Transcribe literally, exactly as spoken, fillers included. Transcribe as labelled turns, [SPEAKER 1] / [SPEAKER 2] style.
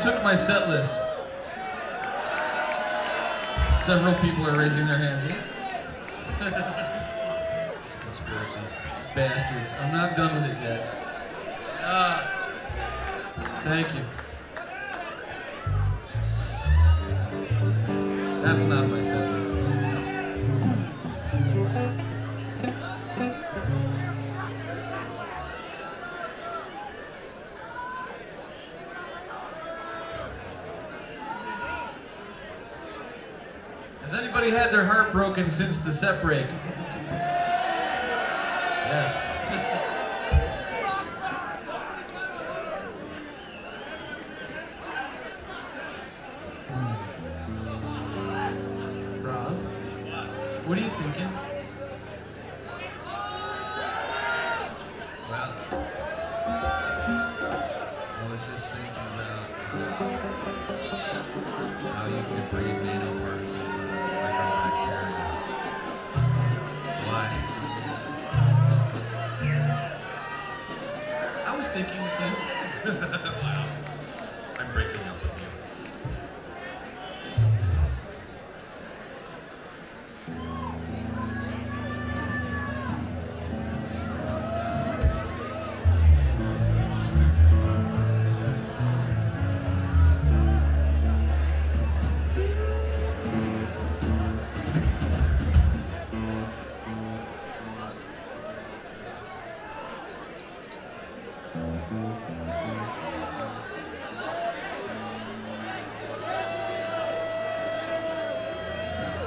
[SPEAKER 1] took my set list? Several people are raising their hands. It's a conspiracy. Bastards. I'm not done with it yet. Uh, thank you. That's not my set list. Has anybody had their heart broken since the set break? Yes. Rob, what are you thinking?
[SPEAKER 2] Well, I was just thinking about how you could breathe nanoparticles like a bacteria. Why?
[SPEAKER 1] I was thinking the same.
[SPEAKER 2] Wow.